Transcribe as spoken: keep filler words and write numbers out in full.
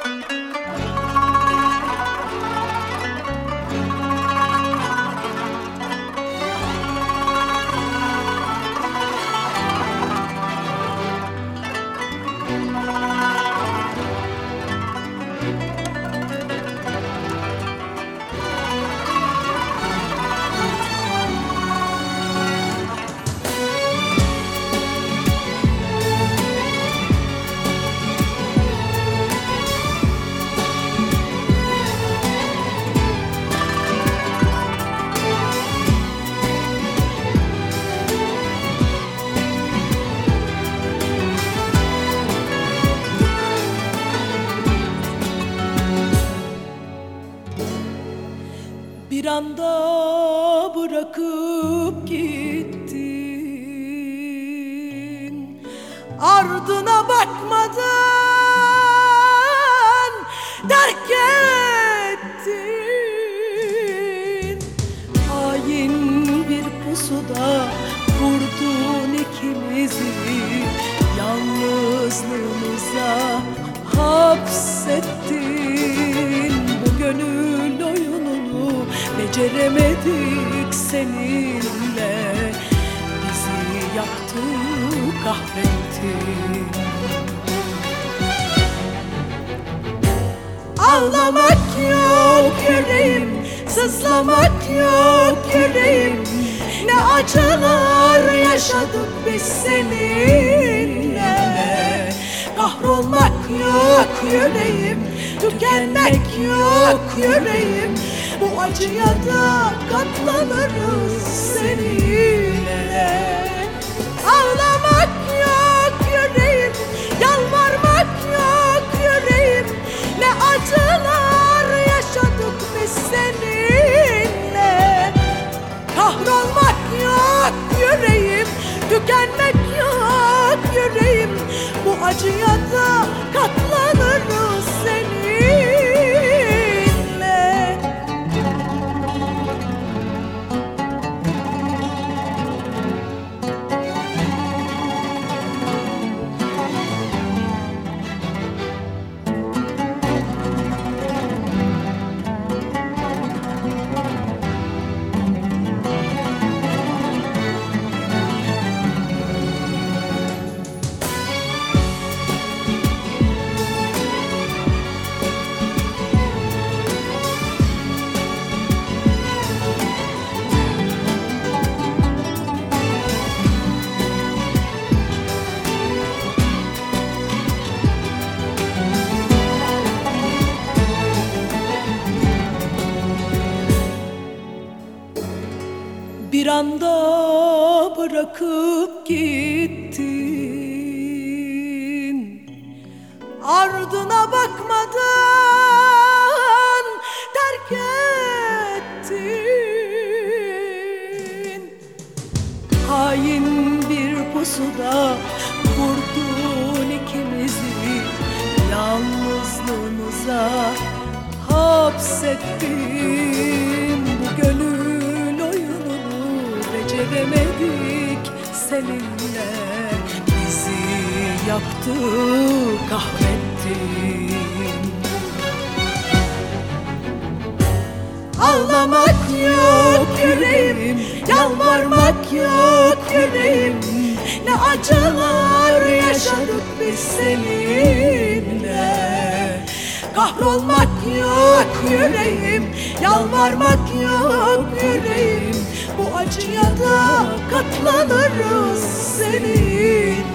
Bir anda bırakıp gittin, ardına bakmadan terk ettin. Hain bir pusuda vurdun ikimizi, yalnızlığımıza hapsettin. Bu gönül oyununu beceremedik seninle, bizi yaktı, kahrettin. Ağlamak yok yüreğim, sızlamak yok yüreğim. Ne acılar yaşadık biz seninle. Kahrolmak yok yüreğim, tükenmek yok yüreğim. Bu acıya da katlanırız seninle. Ağlamak yok yüreğim, yalvarmak yok yüreğim. Ne acılar yaşadık biz seninle. Kahrolmak yok yüreğim, tükenmek yok yüreğim. Bu acıya da katlanırız seninle. Bir anda bırakıp gittin, ardına bakmadan terk ettin. Hain bir pusuda vurdun ikimizi, yalnızlığımıza hapsettin. Bu gönül oyununu beceremedik seninle, bizi yaktı, kahrettin. Ağlamak yok yüreğim, yalvarmak yok yüreğim. Ne acılar yaşadık biz seninle. Kahrolmak yok yüreğim, yalvarmak yok yüreğim. Bu acıya da katlanırız seninle.